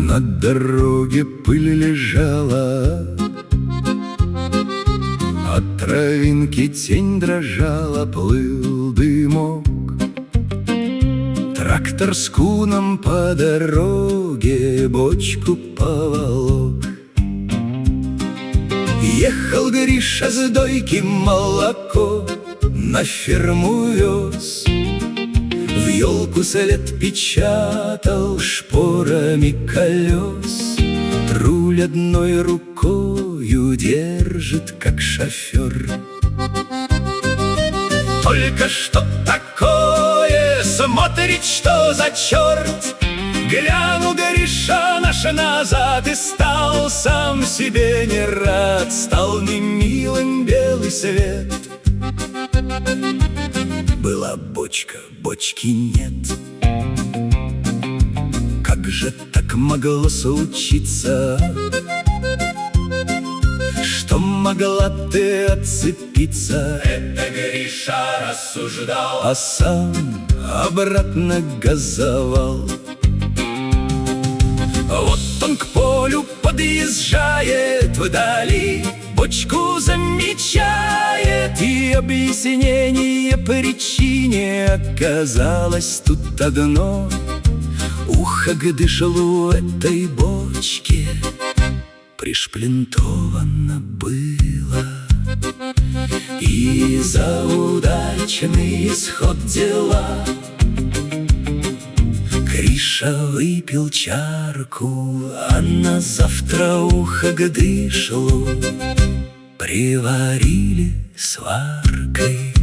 На дороге пыль лежала, от травинки тень дрожала, плыл дымок. Трактор с куном по дороге бочку поволок. Ехал Гриша с дойки молоко на ферму вез, в елку след печатал шпорами колес. Руль одной рукою держит, как шофер. Только что такое смотрит, что за черт. Глянул Гриша наш назад и стал сам себе не рад. Стал немилым белый свет. Была бочка, бочки нет. Как же так могло случиться, что могла ты отцепиться? Это Гриша рассуждал, а сам обратно газовал. Вот он к полю подъезжает, вдали бочку замечает, и объяснение причине оказалось тут одно. Ухо дышло этой бочке пришплинтовано было, и за удачный исход дела Гриша выпил чарку, а на завтра ухо к дышлу приварили сваркой.